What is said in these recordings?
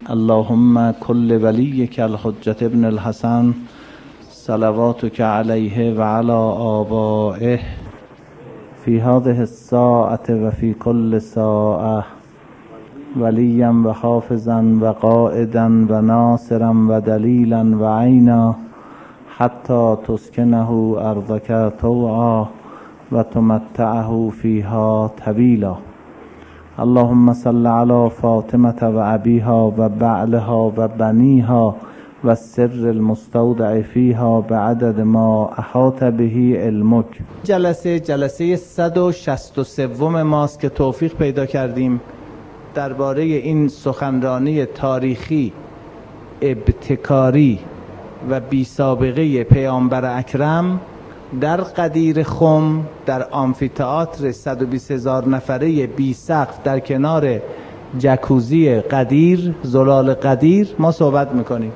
اللهم كل وليك الحجة ابن الحسن صلواتك عليه وعلى آبائه في هذه الساعة وفي كل ساعة وليا وحافظا وقائدا وناصرا ودليلا وعينا حتى تسكنه أرضك طوعا وتمتعه فيها طويلا. اللهم صل على فاطمة وأبيها وبعلها وبنيها والسر المستودع فيها بعدد ما احاط به علمک. جلسه 163 ماست که توفیق پیدا کردیم درباره این سخنرانی تاریخی ابتکاری و بی سابقه پیامبر اکرم در قدیر خم در آمفی‌تئاتر 120,000 نفره بی سقف در کنار جکوزی قدیر، زلال قدیر ما صحبت میکنیم.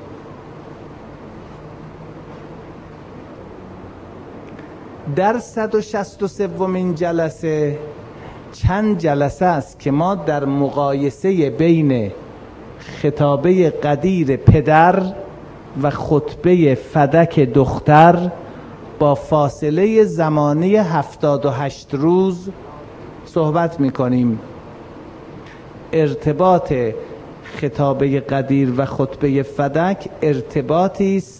در 163مین جلسه چند جلسه است که ما در مقایسه بین خطابه قدیر پدر و خطبه فدک دختر با فاصله زمانی 78 روز صحبت میکنیم. ارتباط خطابه قدیر و خطبه فدک ارتباطی است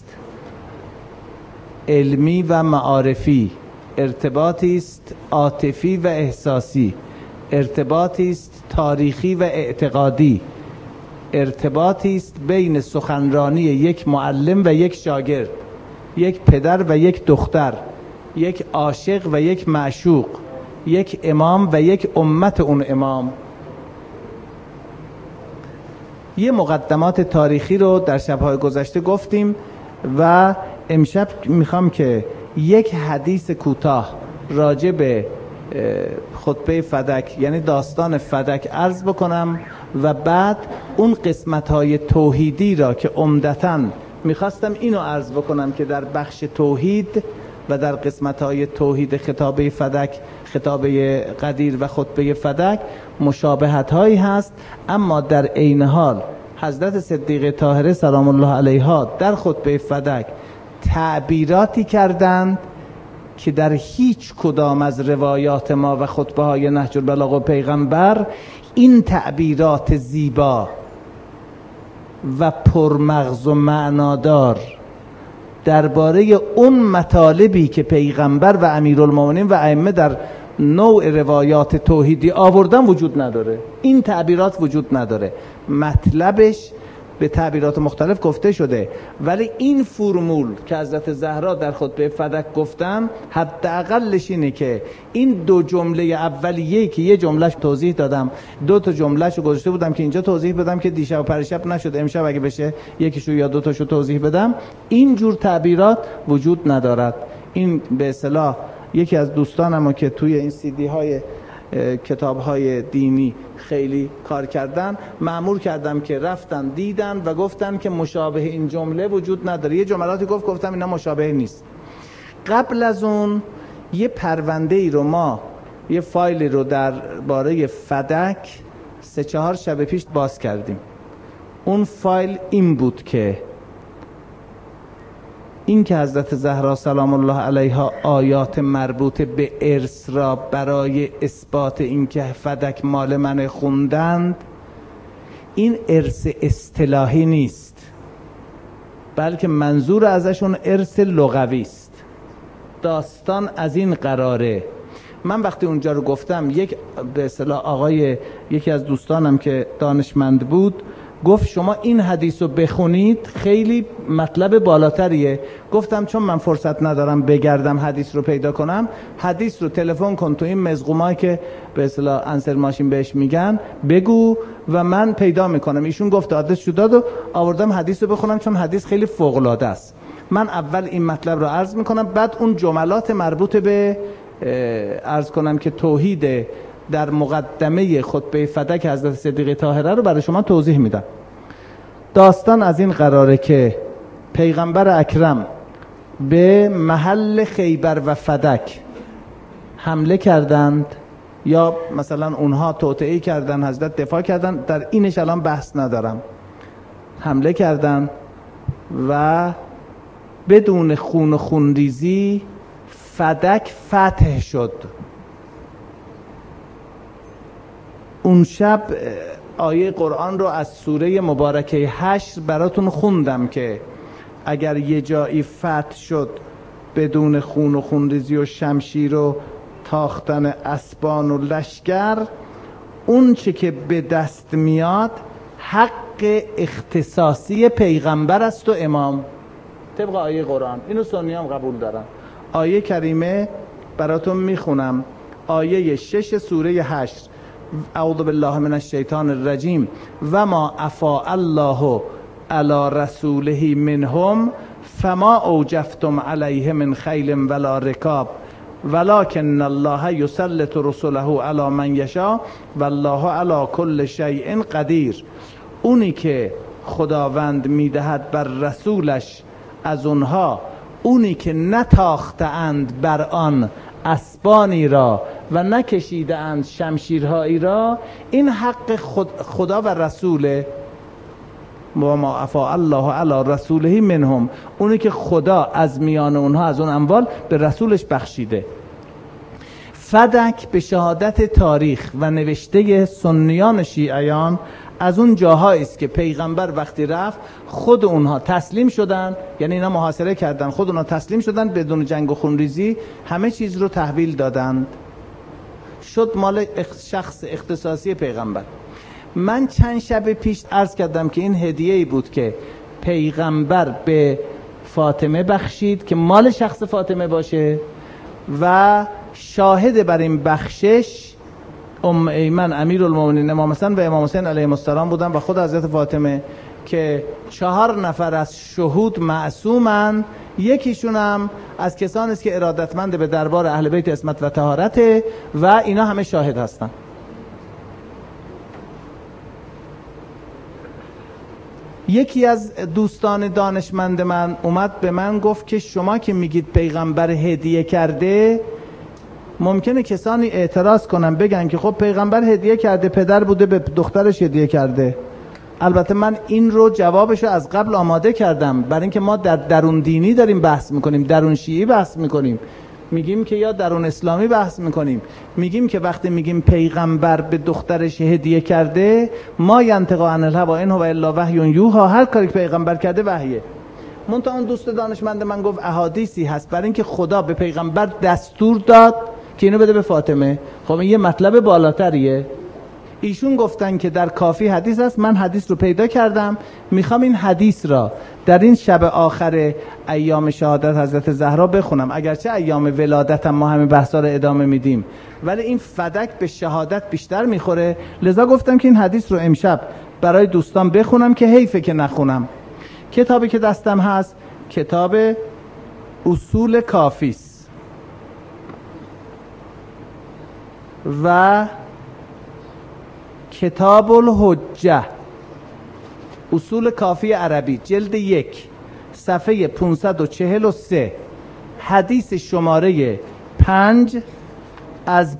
علمی و معارفی، ارتباطی است عاطفی و احساسی، ارتباطی است تاریخی و اعتقادی، ارتباطی است بین سخنرانی یک معلم و یک شاگرد، یک پدر و یک دختر، یک عاشق و یک معشوق، یک امام و یک امت اون امام. یه مقدمات تاریخی رو در شب‌های گذشته گفتیم و امشب میخوام که یک حدیث کوتاه راجع به خطبه فدک یعنی داستان فدک عرض بکنم و بعد اون قسمت‌های توحیدی را که عمدتاً میخواستم اینو عرض بکنم که در بخش توحید و در قسمت‌های توحید خطابه فدک، خطابه قدیر و خطبه فدک مشابهت‌هایی هست، اما در عین حال حضرت صدیقه طاهره سلام الله علیها در خطبه فدک تعبیراتی کردند که در هیچ کدام از روایات ما و خطبه های نهج البلاغه و پیغمبر این تعبیرات زیبا و پرمغز و معنادار درباره اون مطالبی که پیغمبر و امیرالمومنین و ائمه در نوع روایات توحیدی آوردن وجود نداره. این تعبیرات وجود نداره، مطلبش به تعبیرات مختلف گفته شده، ولی این فرمول که حضرت زهرا در خطبه فدک گفتن حداقلش اینه که این دو جمله اولیه که یه جملهش توضیح دادم، دو تا جملهشو گذاشته بودم که اینجا توضیح بدم که دیشب و پریشب نشد، امشب اگه بشه یکیشو یا دو تاشو توضیح بدم. این جور تعبیرات وجود ندارد. این به اصطلاح یکی از دوستانم که توی این CD های کتاب‌های دینی خیلی کار کردن مأمور کردم که رفتن دیدن و گفتن که مشابه این جمله وجود نداره. یه جملاتی گفتم اینا مشابه نیست. قبل از اون یه پرونده ای رو ما یه فایلی رو در باره فدک 3-4 شب پیش باز کردیم. اون فایل این بود که این که حضرت زهرا سلام الله علیها آیات مربوط به ارث را برای اثبات این که فدک مال من خوندند، این ارث اصطلاحی نیست، بلکه منظور ازشون ارث لغوی است. داستان از این قراره. من وقتی اونجا رو گفتم به اصطلاح آقای یکی از دوستانم که دانشمند بود گفت شما این حدیث رو بخونید خیلی مطلب بالاتریه. گفتم چون من فرصت ندارم بگردم حدیث رو پیدا کنم، حدیث رو تلفن کن تو این مزغومایی که به اصطلاح انسر ماشین بهش میگن بگو و من پیدا میکنم. ایشون گفت آدرس شو داد و آوردم حدیث رو بخونم، چون حدیث خیلی فوق العاده است. من اول این مطلب رو عرض میکنم، بعد اون جملات مربوط به عرض کنم که توحید در مقدمه خطبه فدک حضرت صدیقه طاهره رو برای شما توضیح میدم. داستان از این قراره که پیغمبر اکرم به محل خیبر و فدک حمله کردند، یا مثلا اونها توطئه کردن، حضرت دفاع کردن، در اینش الان بحث ندارم. حمله کردن و بدون خون و خونریزی فدک فتح شد. اون شب آیه قرآن رو از سوره مبارکه حشر براتون خوندم که اگر یه جایی فتح شد بدون خون و خونریزی و شمشیر و تاختن اسبان و لشکر، اون چه که به دست میاد حق اختصاصی پیغمبر است و امام، طبق آیه قرآن. اینو سنی هم قبول دارن. آیه کریمه براتون میخونم، آیه 6 سوره حشر: اعوذ بالله من الشیطان الرجیم و ما افاء الله علی رسوله منهم فما اوجفتم علیه من خیل ولا رکاب ولکن الله یسلط رسله علی من یشاء والله علی کل شیء قدیر. اونی که خداوند میدهد بر رسولش از اونها، اونی که نتاختند بر آن اسبانی را و نکشیدند شمشیرهایی را، این حق خدا و رسوله. و ما افاء الله علی رسوله منهم، اونی که خدا از میان اونها از اون اموال به رسولش بخشیده. فدک به شهادت تاریخ و نوشته سنیان شیعیان از اون جاهایی است که پیغمبر وقتی رفت خود اونها تسلیم شدن، یعنی اینا محاصره کردن، خود اونها تسلیم شدن بدون جنگ و خونریزی، همه چیز رو تحویل دادند، شد مال شخص اختصاصی پیغمبر. من چند شب پیش عرض کردم که این هدیه‌ای بود که پیغمبر به فاطمه بخشید که مال شخص فاطمه باشه و شاهد بر این بخشش ام ایمن امیرالمومنین امام حسن و امام حسین علیهم السلام بودن و خود حضرت فاطمه که 4 نفر از شهود معصومن. یکیشون هم از کسانی است که ارادتمند به دربار اهل بیت عصمت و طهارت و اینا همه شاهد هستن. یکی از دوستان دانشمند من اومد به من گفت که شما که میگید پیغمبر هدیه کرده، ممکنه کسانی اعتراض کنن بگن که خب پیغمبر هدیه کرده، پدر بوده به دخترش هدیه کرده. البته من این رو جوابشو از قبل آماده کردم، برای اینکه ما در درون دینی داریم بحث میکنیم، درون شیعی بحث میکنیم، میگیم که یا درون اسلامی بحث میکنیم، میگیم که وقتی میگیم پیغمبر به دخترش هدیه کرده، ما ینطق عن الهوی ان هو الا وحی یوحی، هر کاری که پیغمبر کرده وحیه. منتها اون دوست دانشمند من گفت احادیثی هست برای اینکه خدا به پیغمبر دستور داد که اینو بده به فاطمه. خب این یه مطلب بالاتریه. ایشون گفتن که در کافی حدیث هست، من حدیث رو پیدا کردم، میخوام این حدیث را در این شب آخر ایام شهادت حضرت زهرا بخونم. اگرچه ایام ولادت هم ما همین بحثا رو ادامه میدیم، ولی این فدک به شهادت بیشتر میخوره، لذا گفتم که این حدیث رو امشب برای دوستان بخونم که حیفه که نخونم. کتابی که دستم هست کتاب اصول کافی است و کتاب الحجه، اصول کافی عربی، جلد 1 صفحه 543، حدیث شماره 5 از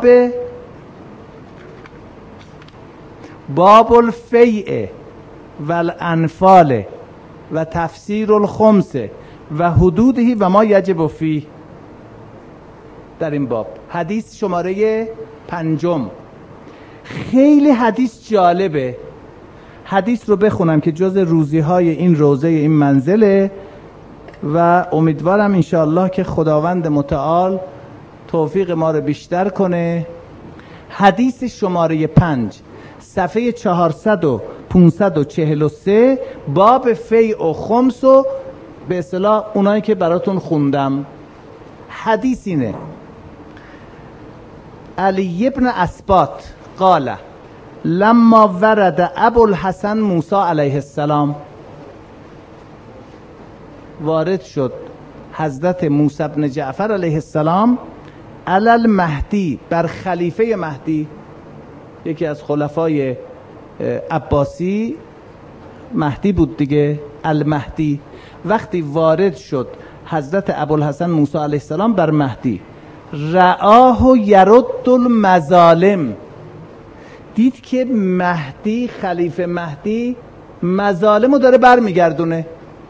باب الفیع و الانفال و تفسیر الخمس و حدوده و ما یجب فیه. در این باب حدیث شماره 5. خیلی حدیث جالبه. حدیث رو بخونم که جز روزی های این روزه این منزله و امیدوارم انشاءالله که خداوند متعال توفیق ما رو بیشتر کنه. حدیث شماره 5 صفحه 400 و 543 باب فیع و خمس و به اصطلاح اونایی که براتون خوندم. حدیث اینه: علی ابن اسباط قال لما ورد ابوالحسن موسی علیه السلام، وارد شد حضرت موسی بن جعفر علیه السلام علی المهدی، بر خلیفه مهدی، یکی از خلفای عباسی مهدی بود دیگه، المهدی. وقتی وارد شد حضرت ابوالحسن موسی علیه السلام بر مهدی، رآه یرد المظالم، دید که مهدی، خلیفه مهدی مظالمو داره برمیگردونه.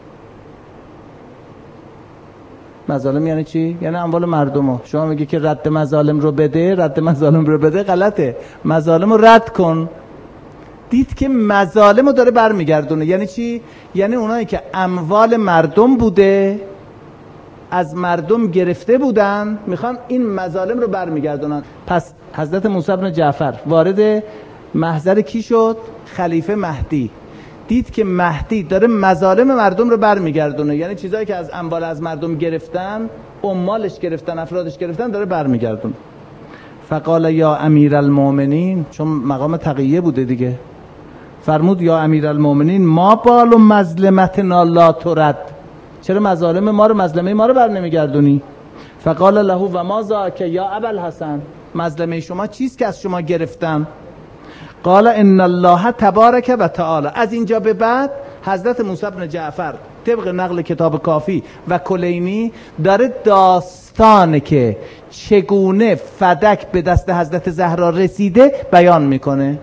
مظالم یعنی چی؟ یعنی اموال مردمو. شما میگی که رد مظالم رو بده، غلطه. مظالم رو رد کن. دید که مظالم رو داره برمیگردونه. یعنی چی؟ یعنی اونایی که اموال مردم بوده، از مردم گرفته بودن، میخوان این مظالم رو برمیگردونن. پس حضرت موسی بن جعفر وارد محضر کی شد؟ خلیفه مهدی. دید که مهدی داره مظالم مردم رو برمیگردونه، یعنی چیزایی که از اموال از مردم گرفتن، عمالش گرفتن، افرادش گرفتن، داره برمیگردونه. فقال یا امیر المؤمنین، چون مقام تقیه بوده دیگه، فرمود یا امیر المؤمنین ما بال و مظلمتنا لا ترد، چرا مظالم ما رو، مظلمه ما رو بر نمیگردونی؟ فقال له و ما ذاک یا ابوالحسن، مظلمه شما چیست که از شما گرفتن؟ قال ان الله تبارک و تعالی. از اینجا به بعد حضرت موسی بن جعفر طبق نقل کتاب کافی و کلینی داره داستانه که چگونه فدک به دست حضرت زهرا رسیده بیان میکنه.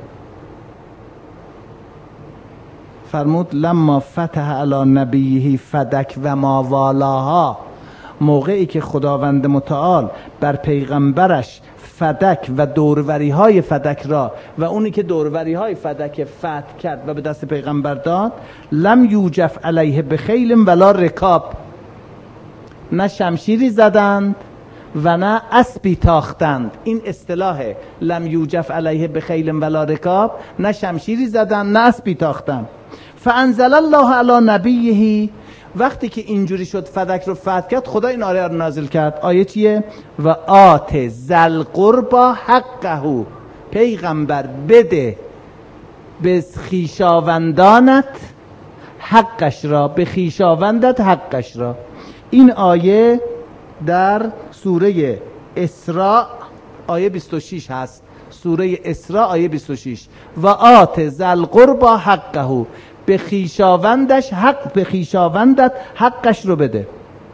فرمود لما فتح علی نبیه فدک و ما والاها، موقعی که خداوند متعال بر پیغمبرش فدک و دوروری های فدک را و اونی که دوروری های فدک فتح کرد و به دست پیغمبر داد، لم یوجف علیه بخیل ولا رکاب، نه شمشیری زدند و نه اسبی تاختند. این اصطلاح لم یوجف علیه بخیل ولا رکاب، نه شمشیری زدند نه اسبی تاختند. فانزل الله علی نبیه، وقتی که اینجوری شد فدک رو فتح کرد، خدا این آیه رو نازل کرد. آیه چیه؟ و آت ذل قربا حقه، پیغمبر بده به خویشاوندانت حقش را، به خویشاوندت حقش را. این آیه در سوره اسراء آیه 26 هست. سوره اسراء آیه 26. و آت ذل قربا حقه، به خویشاوندش حق، به خویشاوندت حقش رو بده.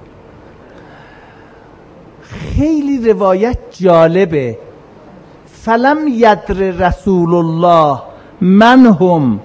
خیلی روایت جالبه. فلم یدر رسول الله من هم،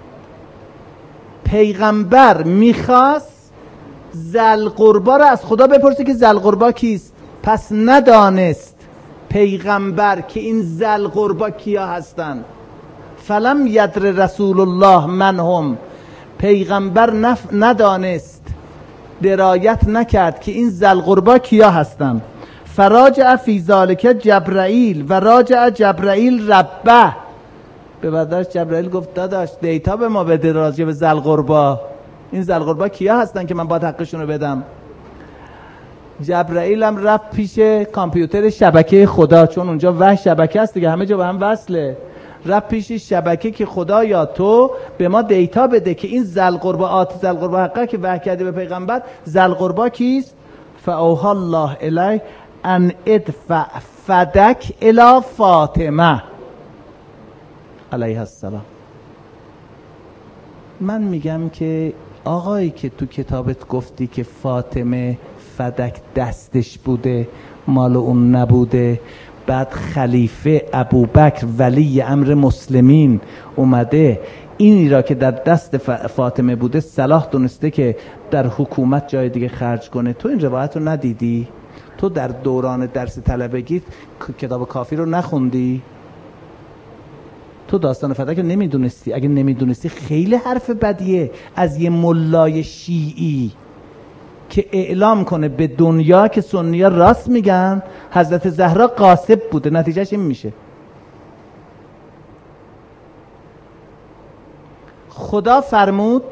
پیغمبر میخواست ذل قربا رو از خدا بپرسه که ذل قربا کیست، پس ندانست پیغمبر که این ذل قربا کیا هستن. فلم یدر رسول الله من هم، پیغمبر ندانست، درایت نکرد که این ذل قربا کیا هستن. فراجع فی ذالک جبرائیل و راجع جبرائیل ربه، به برادرش جبرائیل گفت داداش دیتا به ما بده راجع به ذل قربا، این ذل قربا کیا هستن که من باید حقشون رو بدم. جبرائیل هم رفت پیش کامپیوتر شبکه خدا، چون اونجا وحی شبکه است دیگه، همه جا به هم وصله. رفت پیش شبکه که خدا یا تو به ما دیتا بده که این ذل قربا، آت ذل قربا حقه که وحی کرده به پیغمبر، ذل قربا کیست؟ فاوحی الله الی ان ادفع فدک الی فاطمه علیها السلام. من میگم که آقایی که تو کتابت گفتی که فاطمه فدک دستش بوده، مال اون نبوده، بعد خلیفه ابوبکر ولی امر مسلمین اومده اینی را که در دست فاطمه بوده صلاح دونسته که در حکومت جای دیگه خرج کنه، تو این روایت رو ندیدی؟ تو در دوران درس طلبگی کتاب کافی رو نخوندی؟ تو داستان فدک رو نمیدونستی؟ اگه نمیدونستی خیلی حرف بدیه از یه ملای شیعی که اعلام کنه به دنیا که سنی‌ها راست میگن حضرت زهرا غاصب بوده. نتیجهش این میشه. خدا فرمود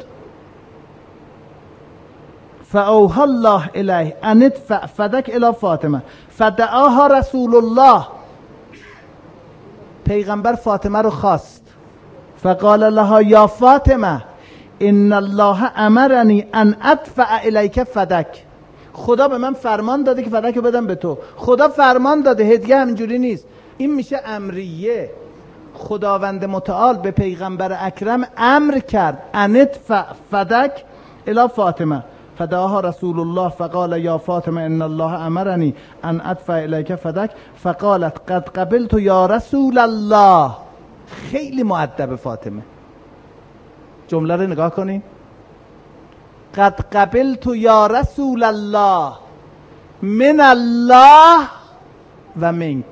فاوحی الله الیه ان ادفع فدک الی فاطمه فدعاها رسول الله، پیغمبر فاطمه رو خواست. فقال لها یا فاطمه ان الله امرنی ان ادفع الیک فدک، خدا به من فرمان داده که فدک رو بدم به تو. خدا فرمان داده، هدیه همینجوری نیست. این میشه امریه. خداوند متعال به پیغمبر اکرم امر کرد ان ادفع فدک الی فاطمه فدعاها رسول الله فقال یا فاطمه ان الله امرنی ان ادفع الیک فدک فقالت قد قبلت یا رسول الله. خیلی مؤدب فاطمه، جمله رو نگاه کنین. قد قبلت یا رسول الله من الله و منک.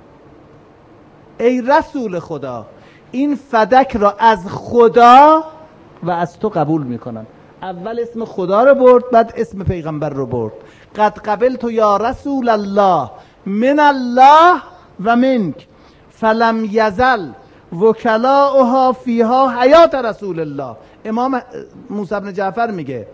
ای رسول خدا، این فدک را از خدا و از تو قبول میکنم. اول اسم خدا رو برد، بعد اسم پیغمبر رو برد. قد قبلت یا رسول الله من الله و منک فلم یزل وکلاؤها فیها حیات رسول الله. امام موسی بن جعفر میگه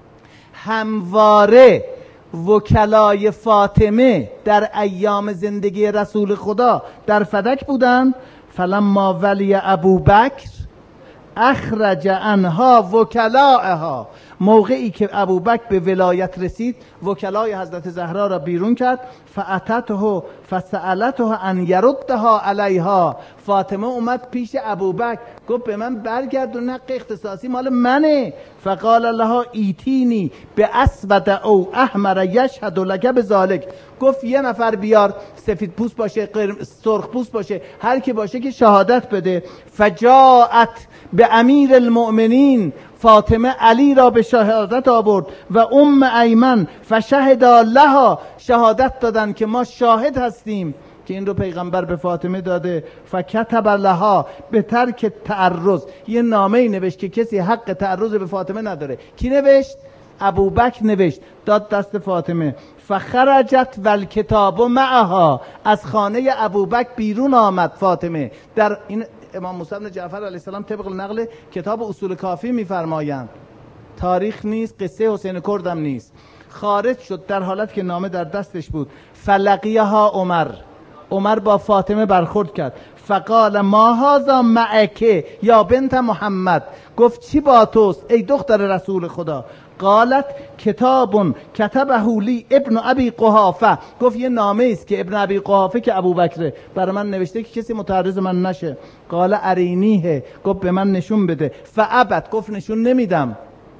همواره وکلای فاطمه در ایام زندگی رسول خدا در فدک بودن. فلما ولی ابوبکر اخرج عنها وکلاءها. موقعی که ابوبکر به ولایت رسید وکلای حضرت زهرا را بیرون کرد. فاتته فسالته ان یردها علیها. فاطمه اومد پیش ابوبکر گفت به من برگردون، حق اختصاصی مال منه. فقال لها ایتینی به اسود او احمر یشهد لک بذالک. گفت یه نفر بیار، سفید پوست باشه، سرخ پوست باشه، هر کی باشه که شهادت بده. فجاءت به امیر المؤمنین. فاطمه علی را به شهادت آورد و ام ایمن فشهد لها. شهادت دادن که ما شاهد هستیم که این رو پیغمبر به فاطمه داده. فکتب لها به ترک تعرض. یه نامه‌ای نوشت که کسی حق تعرض به فاطمه نداره. کی نوشت؟ ابوبکر نوشت، داد دست فاطمه. فخرجت والکتاب معها. از خانه ابوبکر بیرون آمد فاطمه. در این امام موسی بن جعفر علیه السلام طبق نقل کتاب اصول کافی میفرمایند، تاریخ نیست، قصه حسین کردم نیست. خارج شد در حالت که نامه در دستش بود. فلقیها عمر با فاطمه برخورد کرد. فقال ما هذا معک یا بنت محمد. گفت چی با توست ای دختر رسول خدا؟ قالت کتاب کتبه لی ابن ابی قحافه. گفت یه نامه است که ابن ابی قحافه که ابوبکر برای من نوشته که کسی متعرض من نشه. قال ارینیه. گفت به من نشون بده. فابت. گفت نشون نمیدم.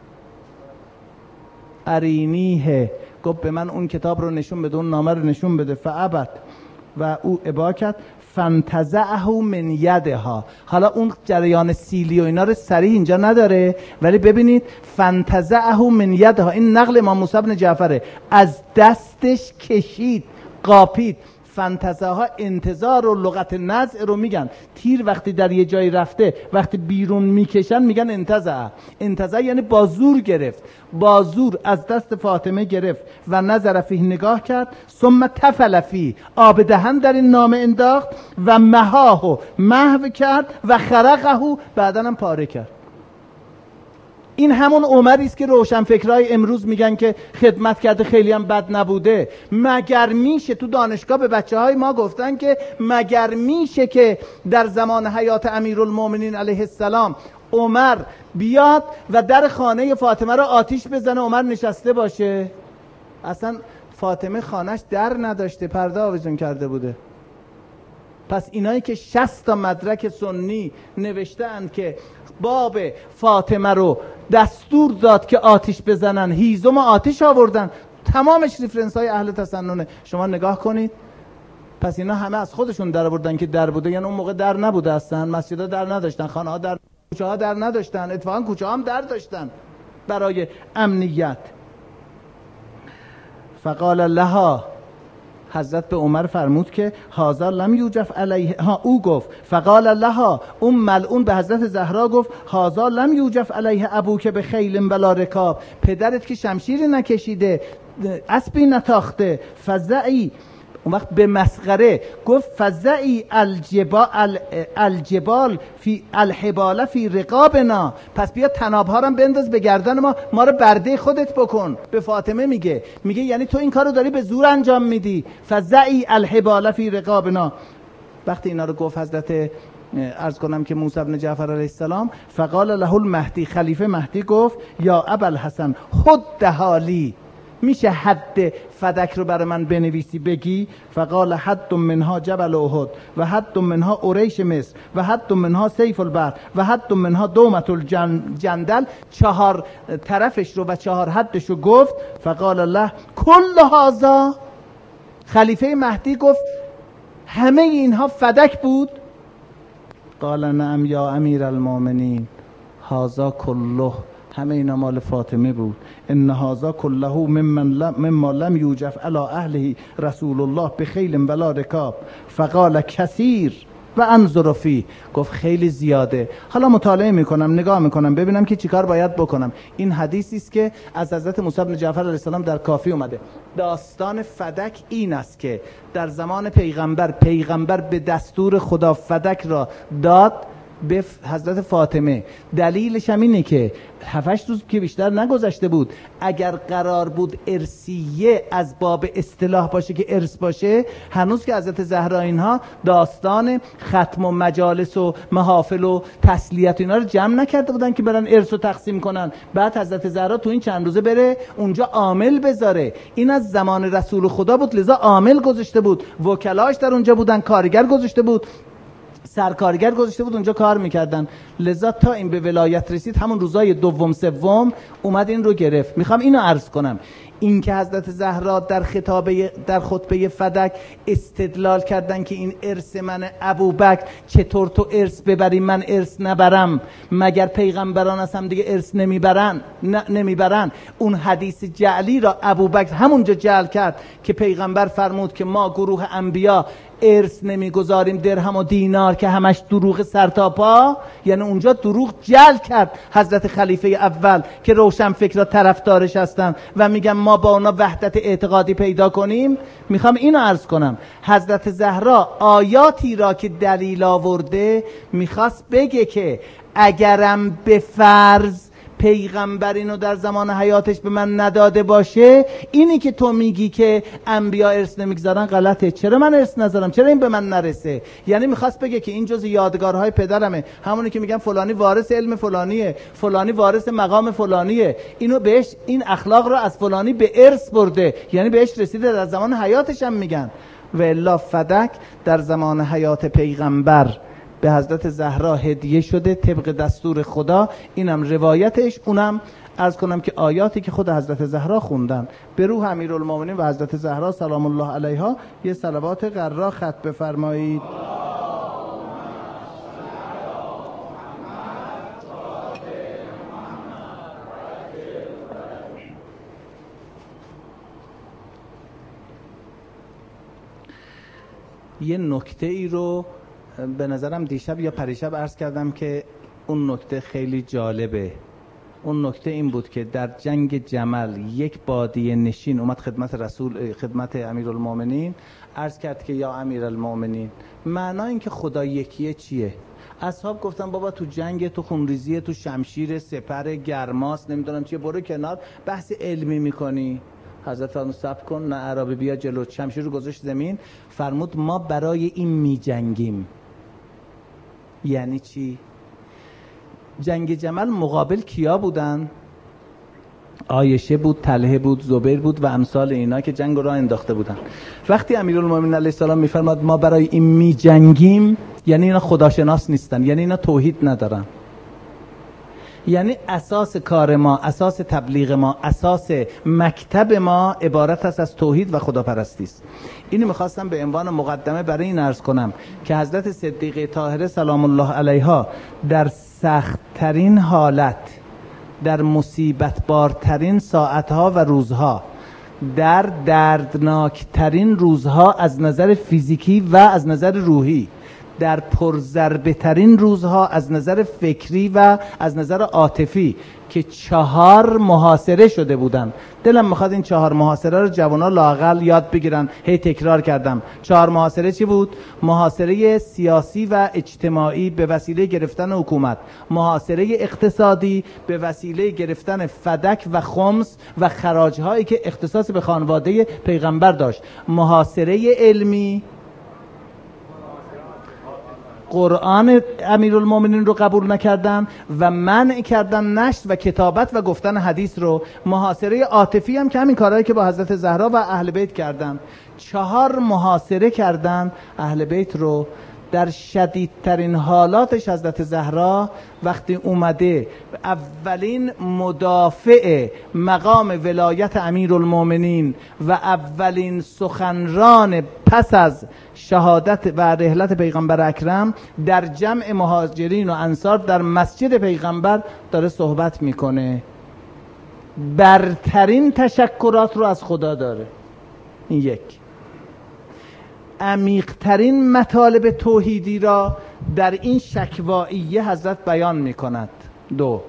ارینیه. گفت به من اون کتاب رو نشون بده، اون نامه رو نشون بده. فابت. و او ابا کرد. فانتزعه من یدها. حالا اون جریان سیلی و اینا رو صریح اینجا نداره، ولی ببینید فانتزعه من یدها، این نقل امام موسی بن جعفره، از دستش کشید، قاپید. فانتزعها انتظار و لغت نزع رو میگن. تیر وقتی در یه جایی رفته وقتی بیرون میکشن میگن انتزع. انتزع یعنی بازور گرفت، بازور از دست فاطمه گرفت و نظر فیه نگاه کرد. ثم تفل فیه، آب دهن در این نامه انداخت و محاهو محو کرد و خرقهو بعدن هم پاره کرد. این همون عمری است که روشنفکرای امروز میگن که خدمت کرده خیلی هم بد نبوده. مگر میشه؟ تو دانشگاه به بچه‌های ما گفتن که مگر میشه که در زمان حیات امیرالمومنین علیه السلام عمر بیاد و در خانه فاطمه رو آتیش بزنه، عمر نشسته باشه؟ اصلا فاطمه خانهش در نداشته، پرده آویزون کرده بوده. پس اینایی که 60 تا مدرک سنی نوشتند که باب فاطمه رو دستور داد که آتیش بزنن، هیزم آتیش آوردن، تمامش ریفرنس های اهل تسننه. شما نگاه کنید. پس اینا همه از خودشون در آوردن که در بوده، یعنی اون موقع در نبوده اصلا. مسجدها در نداشتن، خانه ها در، کوچه ها در نداشتن، اتفاقا کوچه ها هم در داشتن برای امنیت. فقال لها، حضرت به عمر فرمود که هذا لم یوجف علیه. او گفت فقال لها، اون ملعون به حضرت زهرا گفت هذا لم یوجف علیه ابوک به خیل ولا رکاب. پدرت که شمشیری نکشیده، اسبی نتاخته. فزعی، اون وقت به مسخره گفت فزعی الجبال فی الحبال فی رقابنا. پس بیا تنابها رو بنداز به گردن ما رو برده خودت بکن. به فاطمه میگه یعنی تو این کارو داری به زور انجام میدی. فزعی الحبال فی رقابنا. وقتی اینا رو گفت حضرت عرض کنم که موسی بن جعفر علیه السلام، فقال له المهدی، خلیفه مهدی گفت یا ابوالحسن خد حالی، میشه حد فدک رو برای من بنویسی بگی؟ فقال حد منها جبل احد و حد منها اوریش مصر و حد منها سیف البحر و حد منها دومت الجندل. 4 طرفش رو و 4 حدش رو گفت. فقال الله کل هذا، خلیفه مهدی گفت همه اینها فدک بود؟ قال نعم یا امیر المؤمنین هازا کله، همه اینا مال فاطمه بود. ان هازا کله مما لم یوجف علی اهله رسول الله بخیل ولا رکاب فقال کثیر و انظر فیه. گفت خیلی زیاده. حالا مطالعه میکنم، نگاه میکنم ببینم که چیکار باید بکنم. این حدیثی است که از حضرت موسی بن جعفر علیه السلام در کافی اومده. داستان فدک این است که در زمان پیغمبر به دستور خدا فدک را داد به حضرت فاطمه. دلیلش هم اینه که 7-8 روز که بیشتر نگذشته بود. اگر قرار بود ارثیه از باب اصطلاح باشه که ارث باشه، هنوز که حضرت زهرا اینها داستان ختم و مجالس و محافل و تسلیت اینا رو جمع نکرده بودن که برن ارث رو تقسیم کنن. بعد حضرت زهرا تو این چند روزه بره اونجا عامل بذاره. این از زمان رسول خدا بود، لذا عامل گذاشته بود، وکلاش در اونجا بودن، کارگر گذاشته بود، سرکارگر گذاشته بود اونجا کار میکردن. لذا تا این به ولایت رسید همون روزای دوم سوم اومد این رو گرفت. میخوام اینو عرض کنم، این که حضرت زهرا در خطبه فدک استدلال کردن که این ارث من ابوبکر، چطور تو ارث ببری من ارث نبرم؟ مگر پیغمبران از هم دیگه ارث نمیبرن؟ اون حدیث جعلی را ابوبکر همونجا جعل کرد که پیغمبر فرمود که ما گروه انبیا ارث نمیگذاریم درهم و دینار که همش دروغ سرتاپا. یعنی اونجا دروغ جعل کرد حضرت خلیفه اول که روشن فکرها طرفدارش هستن و میگن ما با اونا وحدت اعتقادی پیدا کنیم. میخوام اینو عرض کنم، حضرت زهرا آیاتی را که دلیل آورده میخواست بگه که اگرم به فرض پیغمبر اینو در زمان حیاتش به من نداده باشه، اینی که تو میگی که انبیا ارث نمیگذارن غلطه. چرا من ارث نذارم؟ چرا این به من نرسه؟ یعنی میخواست بگه که این جز یادگارهای پدرمه، همونی که میگن فلانی وارث علم فلانیه، فلانی وارث مقام فلانیه، اینو بهش این اخلاق رو از فلانی به ارث برده، یعنی بهش رسیده در زمان حیاتش هم میگن. و الا فدک در زمان حیات پیغمبر به حضرت زهرا هدیه شده طبق دستور خدا. اینم روایتش. اونم عرض کنم که آیاتی که خود حضرت زهرا خوندن. به روح امیرالمومنین و حضرت زهرا سلام الله علیها یه صلوات غرا ختم بفرمایید. یه نکته ای رو به نظرم دیشب یا پریشب عرض کردم که اون نکته خیلی جالبه. اون نکته این بود که در جنگ جمل یک بادیه نشین اومد خدمت امیرالمومنین، عرض کرد که یا امیرالمومنین معنای این که خدا یکیه چیه؟ اصحاب گفتن بابا تو جنگ، تو خونریزی، تو شمشیر، سپر، گرماس، نمیدونم چیه، برو کنار، بحث علمی میکنی. حضرت فرمود صبر کن، نه عربی بیا جلو. شمشیر رو گذاشت زمین، فرمود ما برای این می جنگیم. یعنی چی؟ جنگ جمل مقابل کیا بودن؟ عایشه بود، طلحه بود، زبیر بود و امثال اینا که جنگ را انداخته بودن. وقتی امیرالمومنین علیه السلام میفرماد ما برای این می جنگیم، یعنی اینا خداشناس نیستن، یعنی اینا توحید ندارن. یعنی اساس کار ما، اساس تبلیغ ما، اساس مکتب ما عبارت است از توحید و خداپرستی است. اینو میخواستم به عنوان مقدمه برای این عرض کنم که حضرت صدیقه طاهره سلام الله علیها در سخت‌ترین حالت، در مصیبت بارترین ساعتها و روزها، در دردناکترین روزها از نظر فیزیکی و از نظر روحی، در پرضربه ترین روزها از نظر فکری و از نظر عاطفی که 4 محاصره شده بودن. دلم میخواد این 4 محاصره رو جوانا لااقل یاد بگیرن. هی تکرار کردم. 4 محاصره چی بود؟ محاصره سیاسی و اجتماعی به وسیله گرفتن حکومت، محاصره اقتصادی به وسیله گرفتن فدک و خمس و خراج‌هایی که اختصاص به خانواده پیغمبر داشت، محاصره علمی، قرآن امیرالمومنین رو قبول نکردن و منع کردن نشر و کتابت و گفتن حدیث رو، محاصره عاطفی هم که همین کارهایی که با حضرت زهرا و اهل بیت کردن. 4 محاصره کردن اهل بیت رو در شدیدترین حالاتش حضرت زهرا وقتی اومده اولین مدافع مقام ولایت امیرالمومنین و اولین سخنران پس از شهادت و رحلت پیغمبر اکرم در جمع مهاجرین و انصار در مسجد پیغمبر داره صحبت میکنه، برترین تشکرات رو از خدا داره. این یک. عمیق‌ترین مطالب توحیدی را در این شکواییه حضرت بیان می‌کند. دو.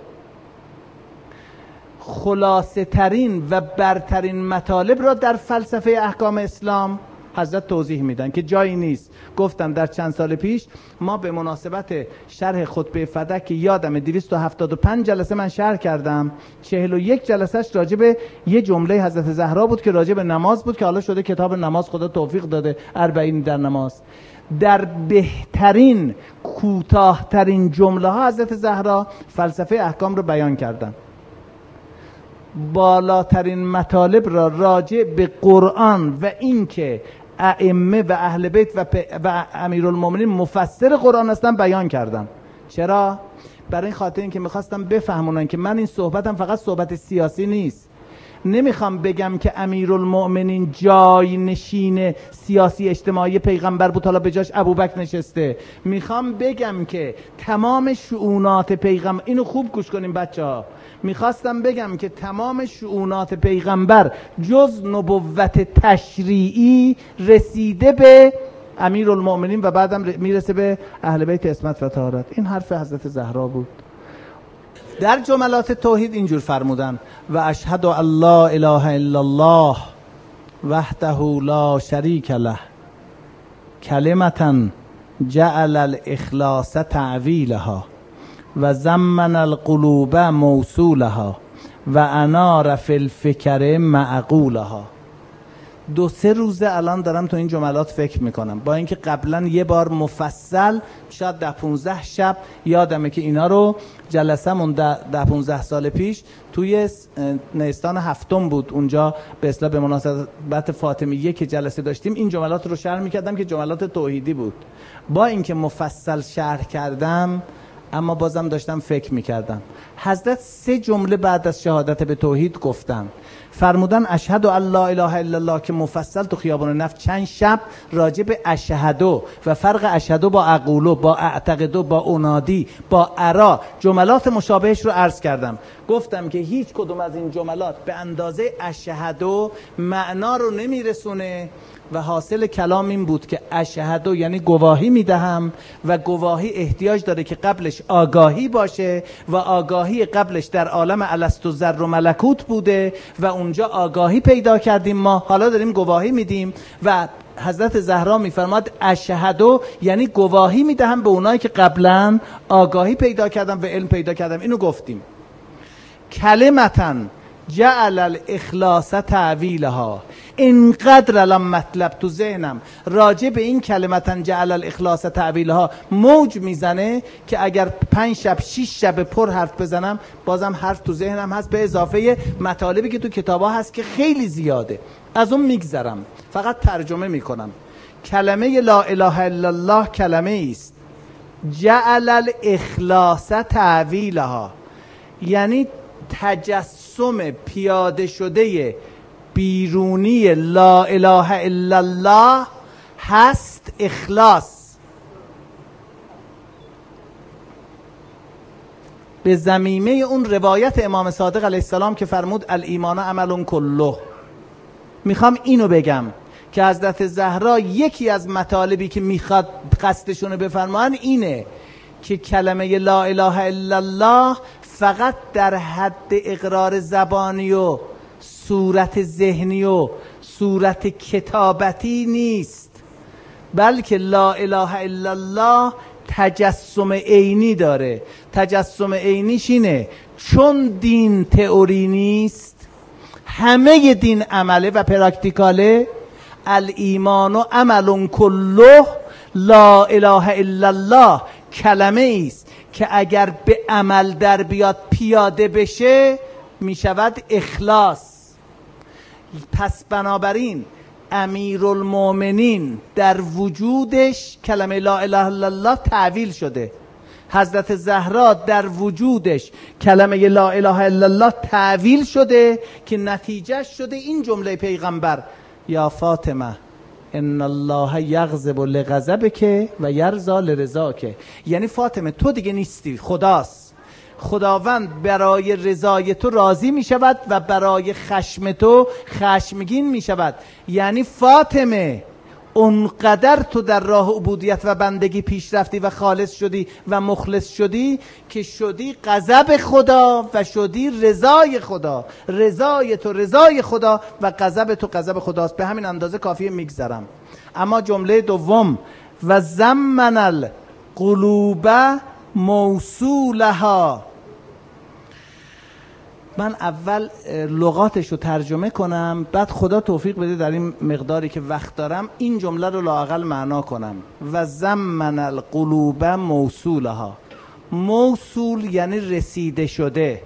خلاصه ترین و برترین مطالب را در فلسفه احکام اسلام حضرت توضیح میدن که جایی نیست. گفتم در چند سال پیش ما به مناسبت شرح خطبه فدک که یادم 275 جلسه من شرح کردم، 41 جلسهش راجع به یه جمله حضرت زهرا بود که راجع به نماز بود که حالا شده کتاب نماز، خدا توفیق داده 40 در نماز. در بهترین کوتاه‌ترین جمله ها حضرت زهرا فلسفه احکام رو بیان کردن. بالاترین مطالب را راجع به قرآن و اینکه ائمه و اهل بیت و امیرالمومنین مفسر قرآن هستن بیان کردم. چرا؟ برای این خاطر اینکه میخواستم بفهمونن که من این صحبتم فقط صحبت سیاسی نیست. نمیخوام بگم که امیرالمومنین جای نشین سیاسی اجتماعی پیغمبر بود حالا به جاش ابوبکر نشسته. میخوام بگم که تمام شؤونات پیغمبر، اینو خوب گوش کنیم بچه‌ها، میخواستم بگم که تمام شؤونات پیغمبر جز نبوت تشریعی رسیده به امیرالمومنین و بعدم میرسه به اهل بیت عصمت و طهارت. این حرف حضرت زهرا بود. در جملات توحید اینجور فرمودن: و اشهد ان لا اله الا الله وحده لا شریک له کلمة جعل الاخلاص تعویلها و زمن القلوب موصولها و انار فی الفکر معقولها. 2-3 روزه الان دارم تو این جملات فکر میکنم، با اینکه قبلا یه بار مفصل شاید 10-15 شب یادمه که اینا رو جلسمون 10-15 سال پیش توی نیستان هفتم بود، اونجا به اصطلاح به مناسبت فاطمیه که جلسه داشتیم این جملات رو شرح میکردم که جملات توحیدی بود. با اینکه مفصل شرح کردم اما بازم داشتم فکر میکردم. حضرت 3 جمله بعد از شهادت به توحید گفتن، فرمودن اشهد ان لا اله الا الله که مفصل تو خیابان نفت چند شب راجع به اشهدو و فرق اشهدو با اقولو، با اعتقدو، با اونادی، با ارا جملات مشابهش رو عرض کردم. گفتم که هیچ کدوم از این جملات به اندازه اشهدو معنا رو نمیرسونه و حاصل کلام این بود که اشهدو یعنی گواهی میدهم و گواهی احتیاج داره که قبلش آگاهی باشه و آگاهی قبلش در عالم الست و ذر و ملکوت بوده و اونجا آگاهی پیدا کردیم، ما حالا داریم گواهی میدیم و حضرت زهرا میفرماد اشهدو یعنی گواهی میدهم به اونایی که قبلا آگاهی پیدا کردن و علم پیدا کردن. اینو گفتیم. کلمةً جعل الاخلاص تعویلها، اینقدر الان مطلب تو ذهنم راجع به این کلمةً جعل الاخلاص تعویلها موج میزنه که اگر 5 شب 6 شب پر حرف بزنم بازم حرف تو ذهنم هست، به اضافه مطالبی که تو کتابا هست که خیلی زیاده، از اون میگذرم، فقط ترجمه میکنم. کلمه لا اله الا الله کلمه است جعل الاخلاص تعویلها، یعنی تجسم پیاده شده بیرونی لا اله الا الله هست اخلاص. به ضمیمه اون روایت امام صادق علیه السلام که فرمود الایمان عمل کله. میخوام اینو بگم که حضرت زهرا یکی از مطالبی که میخواد قصدشونو بفرمان اینه که کلمه لا اله الا الله فقط در حد اقرار زبانی و صورت ذهنی و صورت کتابتی نیست، بلکه لا اله الا الله تجسم عینی داره. تجسم عینیش اینه چون دین تئوری نیست، همه دین عمله و پراکتیکاله. الایمان و عمل کله، لا اله الا الله کلمه است که اگر به عمل در بیاد پیاده بشه می شود اخلاص. پس بنابراین امیرالمؤمنین در وجودش کلمه لا اله الا الله تعویل شده، حضرت زهرا در وجودش کلمه لا اله الا الله تعویل شده که نتیجه شده این جمله پیغمبر یا فاطمه ان الله یغضب لغضبک و یرضی لرضاک. یعنی فاطمه تو دیگه نیستی، خداست، خداوند برای رضای تو راضی می شود و برای خشم تو خشمگین می شود. یعنی فاطمه اونقدر تو در راه عبودیت و بندگی پیش رفتی و خالص شدی و مخلص شدی که شدی غضب خدا و شدی رضای خدا. رضای تو رضای خدا و غضب تو غضب خداست. به همین اندازه کافیه میگذرم. اما جمله دوم و زمن القلوب موصولها، من اول لغاتش رو ترجمه کنم، بعد خدا توفیق بده در این مقداری که وقت دارم این جمله رو لااقل معنا کنم. و زمن القلوب موصولها، موصول یعنی رسیده شده،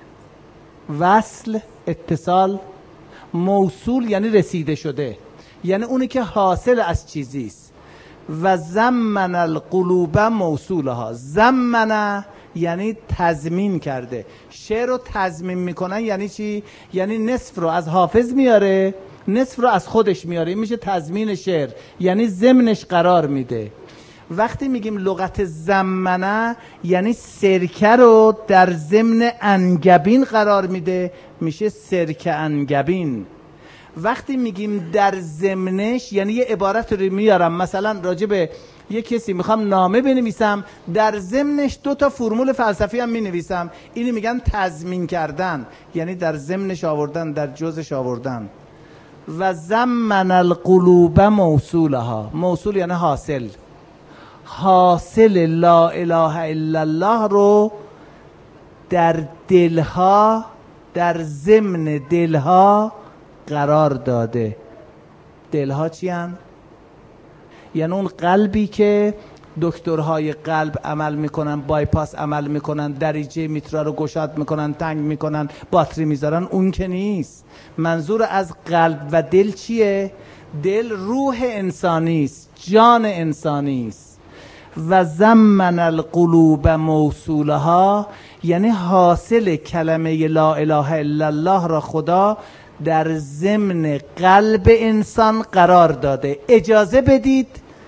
وصل اتصال، موصول یعنی رسیده شده، یعنی اونی که حاصل از چیزیست. و زمن القلوب موصولها، زمن یعنی تضمین کرده. شعر رو تضمین میکنن یعنی چی؟ یعنی نصف رو از حافظ میاره، نصف رو از خودش میاره، این میشه تضمین شعر، یعنی ضمنش قرار میده. وقتی میگیم لغت زمنه یعنی سرکه رو در ضمن انگبین قرار میده، میشه سرکه انگبین. وقتی میگیم در ضمنش یعنی یه عبارت رو میارم، مثلا راجع به یه کسی میخوام نامه بنویسم، در ضمنش 2 فرمول فلسفی هم مینویسم، اینی میگن تضمین کردن، یعنی در ضمنش آوردن، در جزش آوردن. و زمن القلوب موصولها، موصول یعنی حاصل، حاصل لا اله الا الله رو در دلها، در ضمن دلها قرار داده. دلها چی هن؟ یعنی اون قلبی که دکترهای قلب عمل میکنن، بایپاس عمل میکنن، دریچه میترا رو گشاد میکنن، تنگ میکنن، باتری میذارن، اون که نیست. منظور از قلب و دل چیه؟ دل روح انسانی است، جان انسانی است. و زمن القلوب موصولها یعنی حاصل کلمه لا اله الا الله را خدا در ضمن قلب انسان قرار داده. اجازه بدید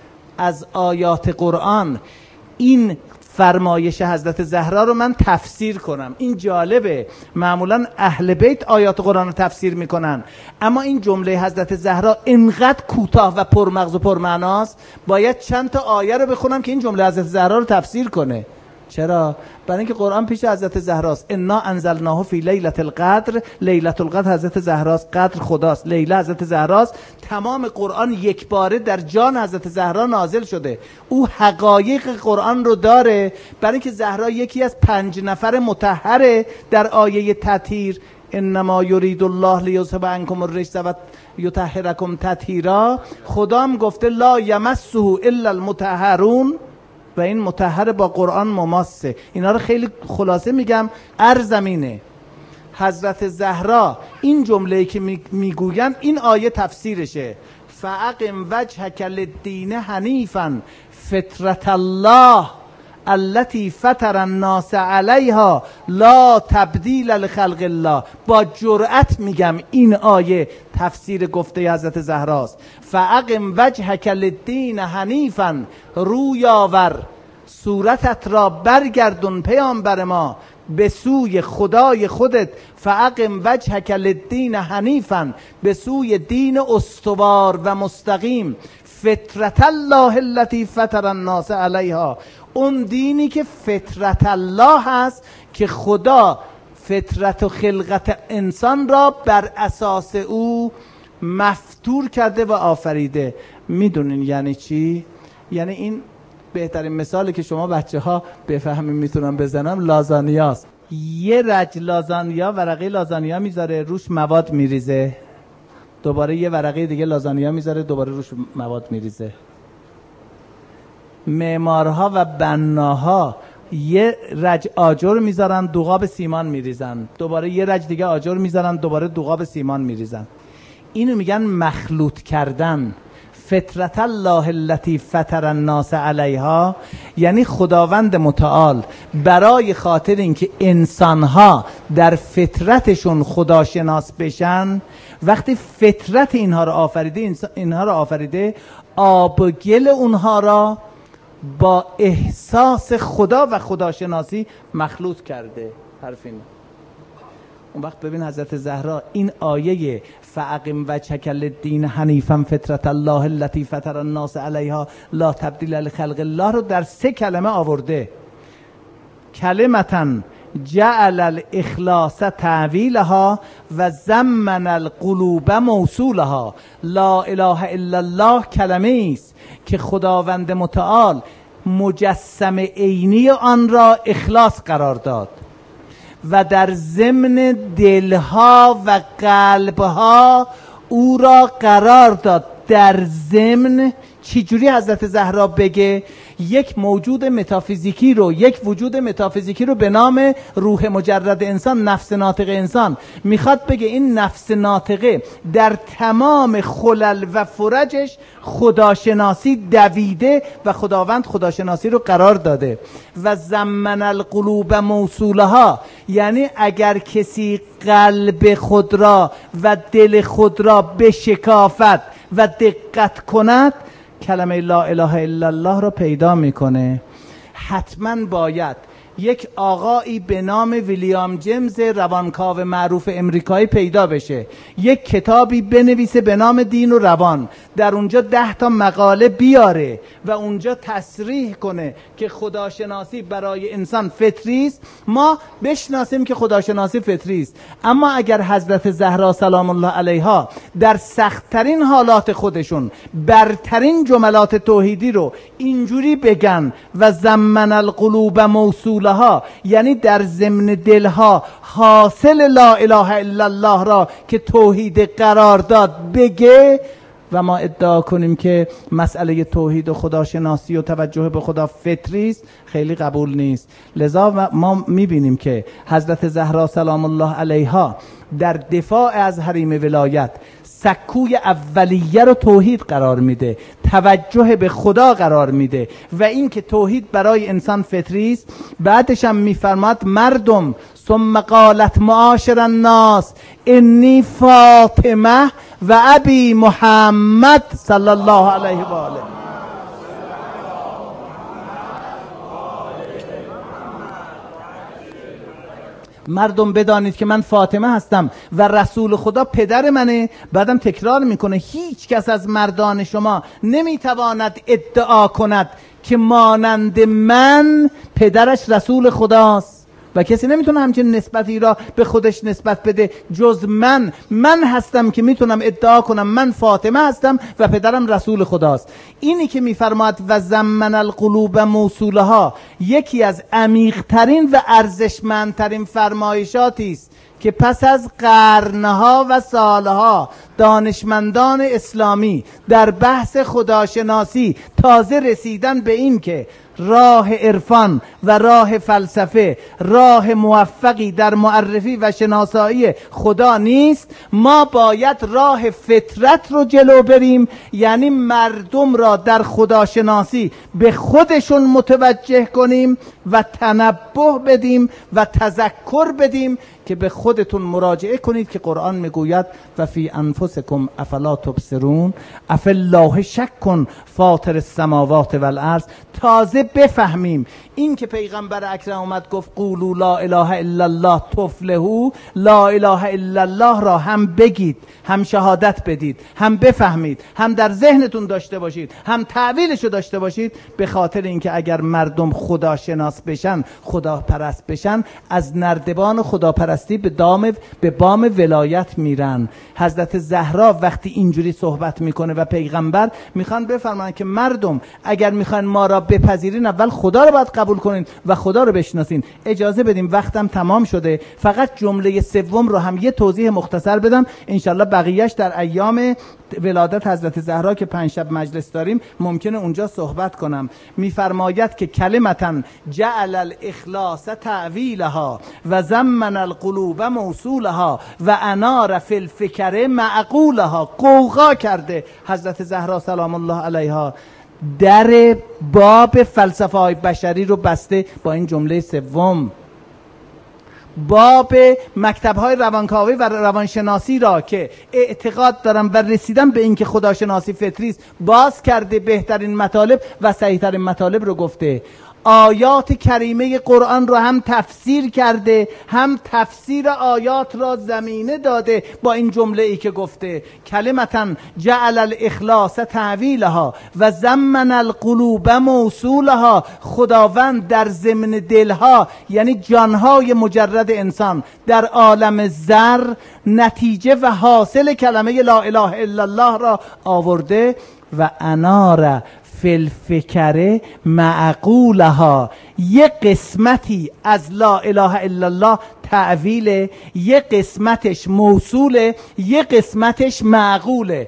از آیات قرآن این فرمایش حضرت زهرا رو من تفسیر کنم. این جالبه، معمولا اهل بیت آیات قرآن رو تفسیر میکنن، اما این جمله حضرت زهرا اینقدر کوتاه و پرمغز و پرمعناست باید چند تا آیه رو بخونم که این جمله حضرت زهرا رو تفسیر کنه. چرا؟ برای اینکه قرآن پیش حضرت زهراست. انا انزلناه فی لیلة القدر، لیلة القدر حضرت زهراست، قدر خداست، لیله حضرت زهراست. تمام قرآن یک باره در جان حضرت زهرا نازل شده. او حقایق قرآن رو داره، برای اینکه زهرا یکی از 5 نفر مطهره در آیه تطهیر. انما یرید الله لیذهب عنکم الرجس و یطهرکم تطهیرا. خدا هم گفته لا یمسه الا المطهرون و این مطهر با قرآن مماسه. اینا رو خیلی خلاصه میگم. ارزمینه حضرت زهرا این جمله‌ای که میگویم این آیه تفسیرشه. فاقم وجهک للدین حنیفا فطرت الله التي فطر الناس علیها لا تبدیل لخلق الله. با جرأت میگم این آیه تفسیر گفته حضرت زهراست. فاقم وجهک للدین حنیفا، روی آور صورتت را برگردون پیامبر ما به سوی خدای خودت. فاقم وجهک للدین حنیفا، به سوی دین استوار و مستقیم. فطرت الله التي فطر الناس علیها، اون دینی که فطرت الله هست که خدا فطرت و خلقت انسان را بر اساس او مفطور کرده و آفریده. میدونین یعنی چی؟ یعنی این بهترین مثالی که شما بچه ها بفهمین میتونم بزنم لازانیاست. یه رج لازانیا، ورقه لازانیا میذاره روش مواد میریزه، دوباره یه ورقه دیگه لازانیا میذاره دوباره روش مواد میریزه. معمارها و بناها یه رج آجر میذارن دوغاب سیمان میریزن، دوباره یه رج دیگه آجر میذارن دوباره دوغاب سیمان میریزن. اینو میگن مخلوط کردن. فطرت الله التي فطر الناس علیها، یعنی خداوند متعال برای خاطر اینکه انسانها در فطرتشون خداشناس بشن، وقتی فطرت اینها رو آفریده آب و گل اونها را با احساس خدا و خداشناسی مخلوط کرده. حرف این. اون وقت ببین حضرت زهرا این آیه فاقم وجهک للدین حنیفا فطرت الله التي فطر الناس علیها لا تبدیل لخلق الله رو در 3 کلمه آورده. کلمتا جعل الاخلاص تعویلها و زمن القلوب موصولها. لا اله الا الله کلمه است که خداوند متعال مجسم عینی آن را اخلاص قرار داد و در ضمن دلها و قلبها او را قرار داد. در ضمن چجوری حضرت زهرا بگه یک موجود متافیزیکی رو، یک وجود متافیزیکی رو به نام روح مجرد انسان، نفس ناطقه انسان، میخواد بگه این نفس ناطقه در تمام خلل و فرجش خداشناسی دویده و خداوند خداشناسی رو قرار داده. و زمن القلوب موصولها، یعنی اگر کسی قلب خود را و دل خود را به شکافت و دقت کند کلمه لا اله الا الله را پیدا میکنه. حتما باید یک آقایی به نام ویلیام جیمز روانکاو معروف امریکایی پیدا بشه، یک کتابی بنویسه به نام دین و روان، در اونجا 10 تا مقاله بیاره و اونجا تصریح کنه که خداشناسی برای انسان فطری است. ما بشناسیم که خداشناسی فطری است، اما اگر حضرت زهرا سلام الله علیها در سخت‌ترین حالات خودشون برترین جملات توحیدی رو اینجوری بگن و زمن القلوب موصول ها، یعنی در ضمن دلها حاصل لا اله الا الله را که توحید قرار داد بگه و ما ادعا کنیم که مسئله توحید و خداشناسی و توجه به خدا فطری است، خیلی قبول نیست. لذا ما میبینیم که حضرت زهرا سلام الله علیها در دفاع از حریم ولایت سکوی اولیه رو توحید قرار میده، توجه به خدا قرار میده و این که توحید برای انسان فطری است. بعدش هم میفرماد مردم ثم قالت معاشر الناس انی فاطمه و ابی محمد صلی الله علیه و آله. مردم بدانید که من فاطمه هستم و رسول خدا پدر منه. بعدم تکرار میکنه هیچ کس از مردان شما نمیتواند ادعا کند که مانند من پدرش رسول خداست و کسی نمیتونه همچین نسبتی را به خودش نسبت بده جز من هستم که میتونم ادعا کنم من فاطمه هستم و پدرم رسول خداست. اینی که میفرماد و زمن القلوب موصولها یکی از عمیق‌ترین و ارزشمندترین فرمایشاتی است که پس از قرنها و سالها دانشمندان اسلامی در بحث خداشناسی تازه رسیدن به این که راه عرفان و راه فلسفه راه موفقی در معرفی و شناسایی خدا نیست. ما باید راه فطرت رو جلو بریم، یعنی مردم را در خداشناسی به خودشون متوجه کنیم و تنبه بدیم و تذکر بدیم که به خودتون مراجعه کنید که قرآن میگوید و فی انفسکم افلا تبصرون اف الله شک فاطر السماوات والارض. تازه بفهمیم این که پیغمبر اکرم اومد گفت قولوا لا اله الا الله تفلحوا، لا اله الا الله را هم بگید، هم شهادت بدید، هم بفهمید، هم در ذهنتون داشته باشید، هم تعویلشو داشته باشید، به خاطر اینکه اگر مردم خداشناس بشن، خداپرست بشن، از نردبان خداپرستی به بام ولایت میرن. حضرت زهرا وقتی اینجوری صحبت میکنه و پیغمبر میخوان بفرمایند که مردم اگر میخوان ما را بپذیرین اول خدا رو باید قبول کنین و خدا رو بشناسین. اجازه بدیم وقتم تمام شده، فقط جمله سوم رو هم یه توضیح مختصر بدم، انشالله بقیهش در ایام ولادت حضرت زهرا که 5 شب مجلس داریم ممکنه اونجا صحبت کنم. میفرماید که کلمتن جعل الاخلاص تعویلها و زمن القلوب موصولها و انار فی الفکر معقولها. قوقا کرده حضرت زهرا سلام الله علیها، در باب فلسفه های بشری رو بسته با این جمله سوم. باب مکتب‌های روانکاوی و روانشناسی را که اعتقاد دارم و رسیدم به اینکه خداشناسی فطری است باز کرده، بهترین مطالب و صحیح‌ترین مطالب رو گفته. آیات کریمه قرآن رو هم تفسیر کرده، هم تفسیر آیات را زمینه داده با این جمله ای که گفته کلمتاً جعل الاخلاص تعویلها و زمن القلوب موصولها. خداوند در ضمن دلها یعنی جانهای مجرد انسان در عالم زر نتیجه و حاصل کلمه لا اله الا الله را آورده و انار فی الفکر معقولها. یک قسمتی از لا اله الا الله تعویله، یک قسمتش موصوله، یک قسمتش معقوله.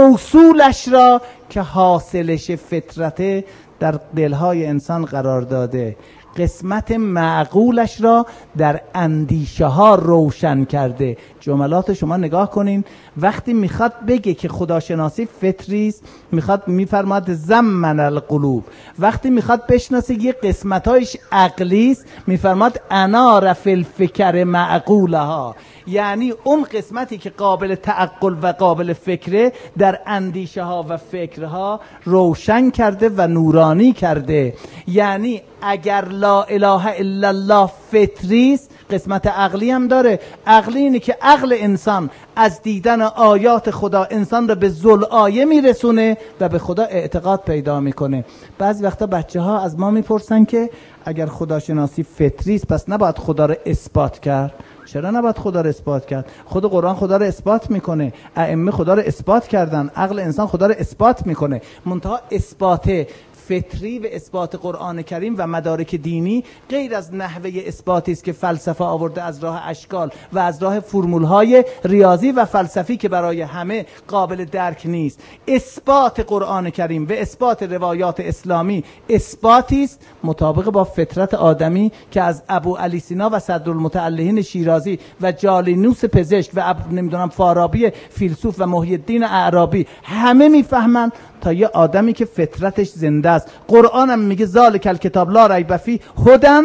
موصولش را که حاصلش فطرته در دلهای انسان قرار داده، قسمت معقولش را در اندیشه ها روشن کرده. جملات شما نگاه کنین، وقتی میخواد بگه که خداشناسی فطری است میفرماد زمن القلوب، وقتی میخواد بشناسه یه قسمتایش عقلی است میفرماد انار فی الفکر معقولها. یعنی اون قسمتی که قابل تعقل و قابل فکره در اندیشه ها و فکرها روشن کرده و نورانی کرده. یعنی اگر لا اله الا الله فطری است، قسمت عقلی هم داره. عقلی اینه که عقل انسان از دیدن آیات خدا انسان رو به ذوالآیه میرسونه و به خدا اعتقاد پیدا میکنه. بعضی وقتا بچه ها از ما میپرسن که اگر خداشناسی فطری است پس نباید خدا رو اثبات کرد. چرا نباید خدا رو اثبات کرد؟ خود قرآن خدا رو اثبات میکنه، ائمه خدا رو اثبات کردن، عقل انسان خدا رو اثبات میکنه. منتها اثبات فطری و اثبات قرآن کریم و مدارک دینی غیر از نحوه اثباتی است که فلسفه آورده از راه اشکال و از راه فرمولهای ریاضی و فلسفی که برای همه قابل درک نیست. اثبات قرآن کریم و اثبات روایات اسلامی اثباتی است مطابق با فطرت آدمی که از ابو علی سینا و صدرالمتعلهین شیرازی و جالینوس پزشک و نمیدونم فارابی فیلسوف و محی الدین اعرابی همه میفهمن، تا یه آدمی که فطرتش زنده است. قرآن هم میگه ذالک الکتاب لا ریب فیه هدی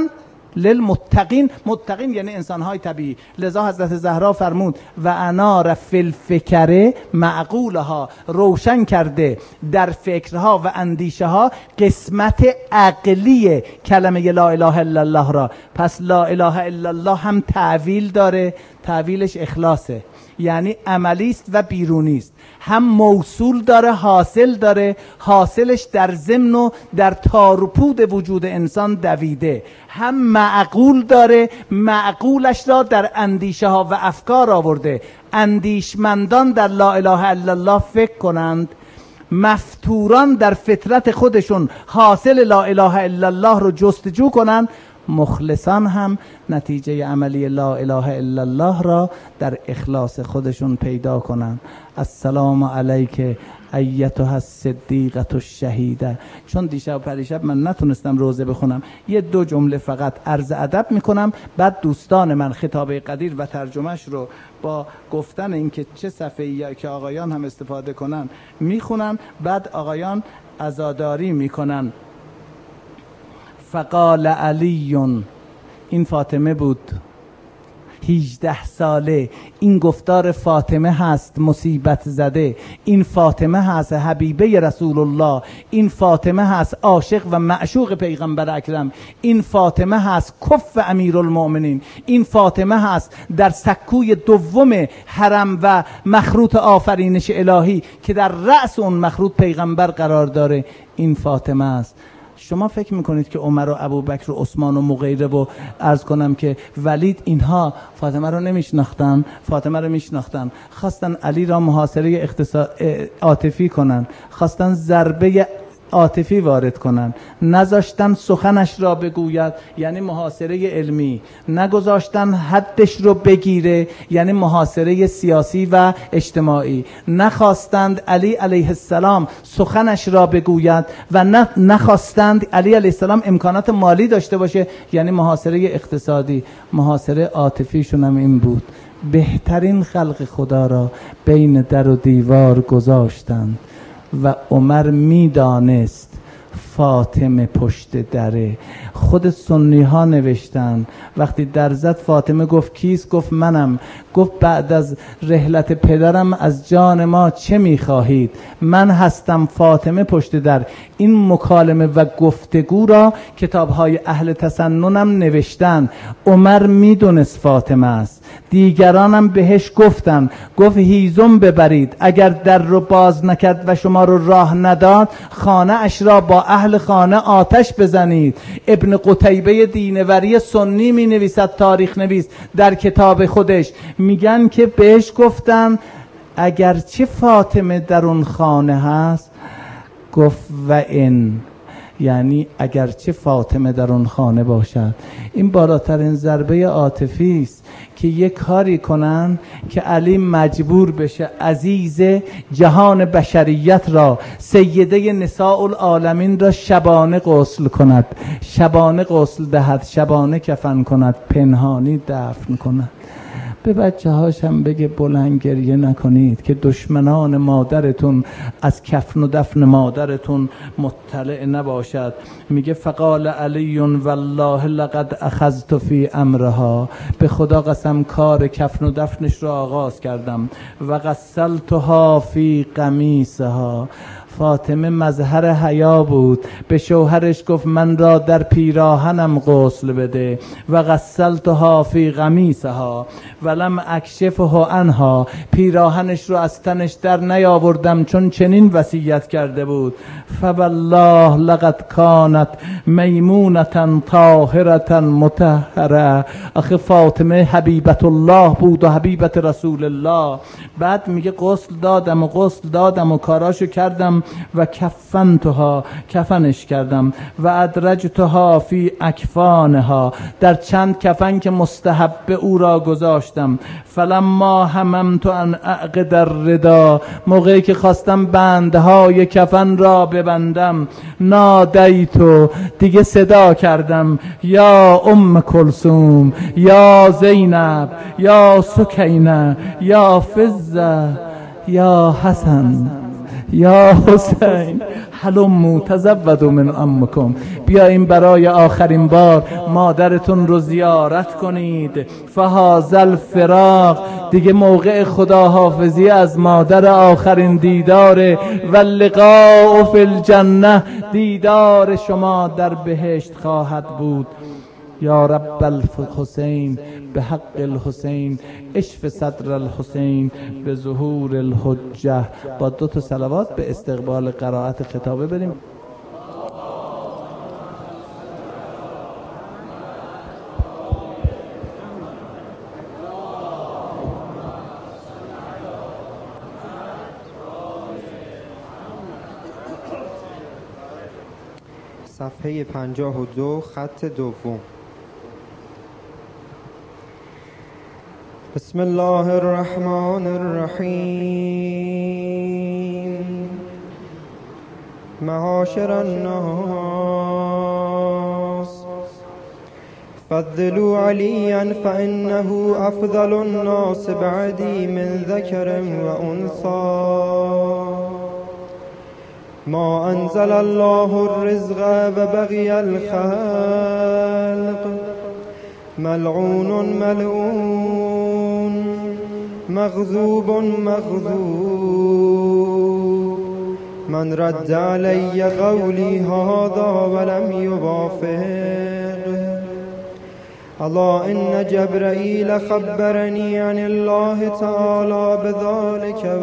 للمتقین. متقین یعنی انسانهای طبیعی. لذا حضرت زهرا فرمود و انار فی الفکر معقولها، روشن کرده در فکرها و اندیشه ها قسمت عقلی کلمه لا اله الا الله را. پس لا اله الا الله هم تعویل داره، تعویلش اخلاصه، یعنی عملی است و بیرونی است. هم موصول داره، حاصل داره، حاصلش در ضمن و در تار و پود وجود انسان دویده. هم معقول داره، معقولش را در اندیشه ها و افکار آورده. اندیشمندان در لا اله الا الله فکر کنند، مفتوران در فطرت خودشون حاصل لا اله الا الله رو جستجو کنند، مخلصان هم نتیجه عملی لا اله الا الله را در اخلاص خودشون پیدا کنن. السلام علیک ایتها الصدیقه الشهیده. چون دیشب و پریشب من نتونستم روزه بخونم، یه دو جمله فقط عرض ادب میکنم، بعد دوستان من خطابه قدیر و ترجمهش رو با گفتن اینکه چه صفحه‌ای که آقایان هم استفاده کنن میخونن، بعد آقایان عزاداری میکنن. فقال علی، این فاطمه بود 18 ساله، این گفتار فاطمه هست مصیبت زده، این فاطمه هست حبیبه رسول الله، این فاطمه هست عاشق و معشوق پیغمبر اکرم، این فاطمه هست کف امیرالمؤمنین، این فاطمه هست در سکوی دوم حرم و مخروط آفرینش الهی که در رأس اون مخروط پیغمبر قرار داره. این فاطمه است. شما فکر میکنید که عمر و ابوبکر و عثمان و مغیره و عرض کنم که ولید اینها فاطمه رو نمیشناختن؟ فاطمه رو میشناختن. خواستن علی را محاصره عاطفی کنن، خواستن ضربه عاطفی وارد کنن، نذاشتن سخنش را بگوید یعنی محاصره علمی، نگذاشتن حدش رو بگیره یعنی محاصره سیاسی و اجتماعی، نخواستند علی علیه السلام سخنش را بگوید و نخواستند علی علیه السلام امکانات مالی داشته باشه یعنی محاصره اقتصادی. محاصره عاطفیشون هم این بود. بهترین خلق خدا را بین در و دیوار گذاشتند و عمر میدانست فاطمه پشت دره. خود سنی ها نوشتن وقتی در زد فاطمه گفت کیست؟ گفت منم. گفت بعد از رحلت پدرم از جان ما چه میخواهید؟ من هستم فاطمه پشت در. این مکالمه و گفتگو را کتاب های اهل تسننم نوشتن. عمر میدونست فاطمه است، دیگرانم بهش گفتن، گفت هیزم ببرید، اگر در رو باز نکرد و شما رو راه نداد خانه اش را با اهل خانه آتش بزنید. ابن قتیبه دینوری سنی می نویسد، تاریخ نویس، در کتاب خودش میگن که بهش گفتن اگرچه فاطمه در اون خانه هست، گفت و این یعنی اگرچه فاطمه در اون خانه باشد. این بالاترین ضربه عاطفی است که یک کاری کنن که علی مجبور بشه عزیز جهان بشریت را، سیده نساء العالمین را شبانه غسل کند، شبانه غسل دهد، شبانه کفن کند، پنهانی دفن کند. به بچه هاشم بگه بلند گریه نکنید که دشمنان مادرتون از کفن و دفن مادرتون مطلع نباشد. میگه فقال علی والله لقد اخذت فی امرها، به خدا قسم کار کفن و دفنش را آغاز کردم. و غسلتها فی قمیصها، فاطمه مظهر حیا بود، به شوهرش گفت من را در پیراهنم غسل بده. و غسلتها فی قمیصها ولم اکشفه عنها، پیراهنش رو از تنش در نیاوردم چون چنین وصیت کرده بود. فوالله لقد کانت میمونة طاهرة مطهرة. آخه فاطمه حبیبت الله بود و حبیبت رسول الله. بعد میگه غسل دادم و کاراشو کردم و کفنتها، کفنش کردم. و ادرجتها فی اکفانها، در چند کفن که مستحب او را گذاشتم. فلما هممت ان اعقد الردا، موقعی که خواستم بندهای کفن را ببندم، نادیتو، دیگه صدا کردم، یا ام کلثوم، یا زینب، یا سکینه، یا فزه، یا حسن، یا حسین، هلموا تزودوا من امکم، بیاین برای آخرین بار مادرتون رو زیارت کنید. فهذا الفراق، دیگه موقع خداحافظی از مادر، آخرین دیدار. و اللقاء فی الجنه، دیدار شما در بهشت خواهد بود. یا رب الحسین به حق الحسین اشف صدر الحسین به ظهور الحجه. با 2 صلوات به استقبال قرائت خطابه بریم. صفحه 52 خط دوم. بسم الله الرحمن الرحیم. معاشر الناس فضلوا عليا فإنه أفضل الناس بعدي من ذكر وأنثى. ما أنزل الله الرزق وبغي الخلق. ملعون ملعون مغضوب مغضوب. من رد علي قولي هذا ولم يوافق. ألا إن جبرائيل خبرني عن الله تعالى بذلك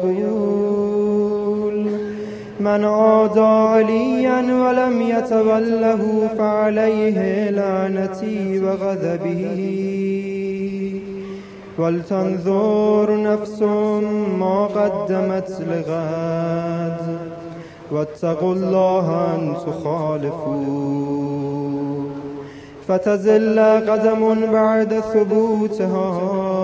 ويقول من عادى عليا ولم يتوله فعليه لعنتي وغضبي. ولتنظر نفس ما قدمت لغد واتقوا الله أن تخالفوا فتزل قدم بعد ثبوتها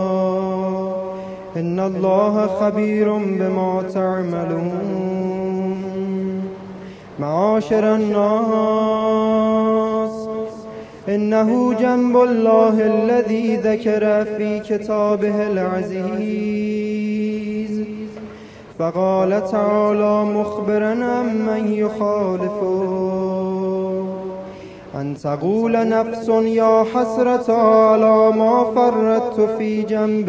إن الله خبير بما تعملون. معاشر الناس، إنه جنب الله الذي ذكر في كتابه العزيز فقال تعالى مخبرا عمن يخالفه أن تقول نفس يا حسرة على ما فرطت في جنب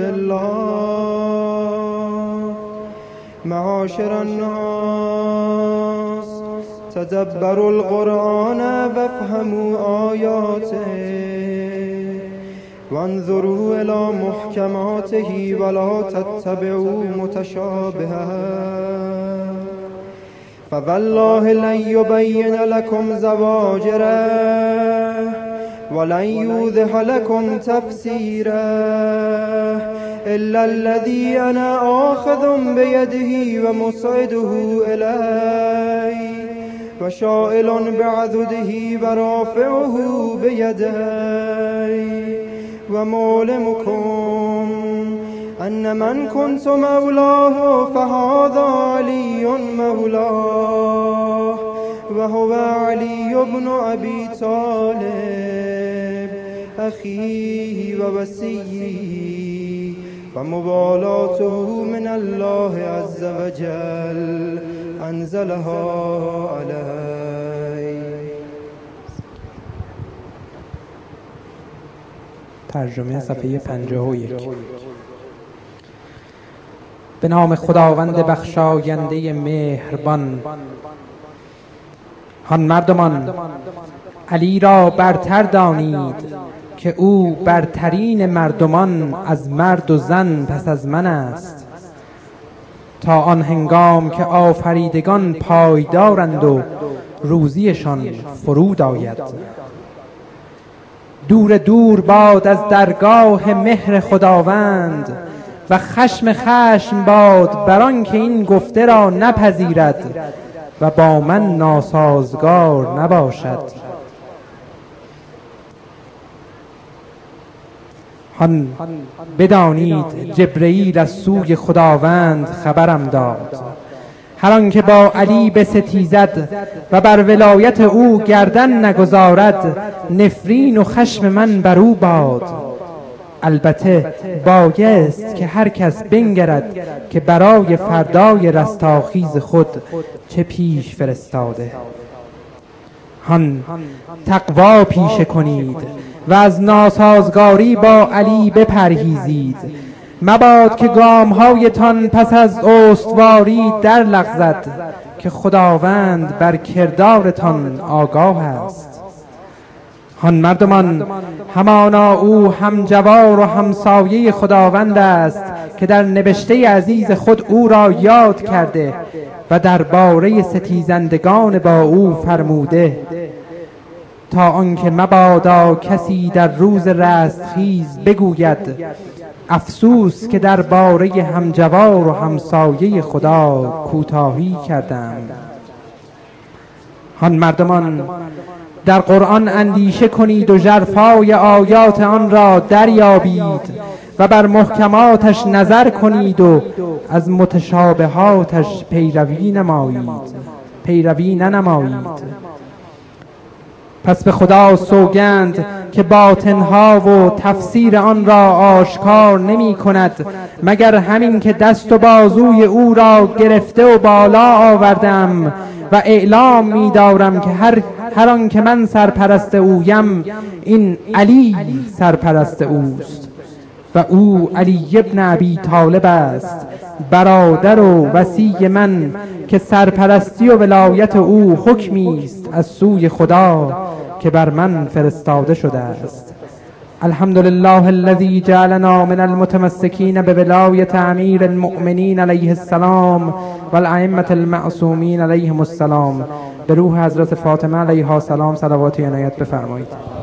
الله. معاشر الناس، تدبروا القرآن وافهموا آياته وانظروا إلى محكماته ولا تتبعوا متشابهه فوالله لن يبين لكم زواجره ولن يوضح لكم تفسيره إلا الذي أنا آخذ بيده ومصعده إليه وشائل بعضده ورافعه بيديه ومعلمكم أن من كنت مولاه فهذا علي مولاه وهو علي بن أبي طالب أخيه ووصيه وموالاته من الله عز وجل أنزلها عليه. ترجمه صفحه 51. به نام خداوند بخشاینده مهربان. آن مردمان، علی را برتر دانید که او برترین مردمان از مرد و زن پس از من است، تا آن هنگام که آفریدگان پایدارند و روزیشان فرود آید. دور دور باد از درگاه مهر خداوند و خشم باد بر آن که این گفته را نپذیرد و با من ناسازگار نباشد. هان بدانید جبرئیل از سوی خداوند خبرم داد. هر آن که با علی بستیزد و بر ولایت او گردن نگذارد، نفرین و خشم من بر او باد. البته بایست که هر کس بنگرد که برای فردای رستاخیز خود چه پیش فرستاده. هان تقوا پیشه کنید و از ناسازگاری با علی بپرهیزید. مباد که گام‌هایتان پس از استواری در لغزد که خداوند بر کردارتان آگاه است. آن مردمان، همانا او همجوار و همسایه خداوند است که در نبشته عزیز خود او را یاد کرده و درباره ستیزندگان با او فرموده، تا آنکه مبادا کسی در روز رستخیز بگوید افسوس که درباره همجوار و همسایه خدا کوتاهی کردم. آن مردمان، در قرآن اندیشه کنید و ژرفای آیات آن را دریابید و بر محکماتش نظر کنید و از متشابهاتش پیروی ننمایید. پس به خدا سوگند که باطنها و تفسیر آن را آشکار نمی کند مگر همین که دست و بازوی او را گرفته و بالا آوردم و اعلام می دارم که هر آن که من سرپرست اویم، این علی سرپرست اوست و او علی ابن ابی طالب است، برادر و وصی من که سرپرستی و ولایت او حکمی است از سوی خدا که بر من فرستاده شده است. الحمدلله الذی جعلنا من المتمسکین بولایت امیر المؤمنین علیه السلام و الائمة المعصومین علیهم السلام. به روح حضرت فاطمه علیها السلام صلوات و عنایت بفرمایید.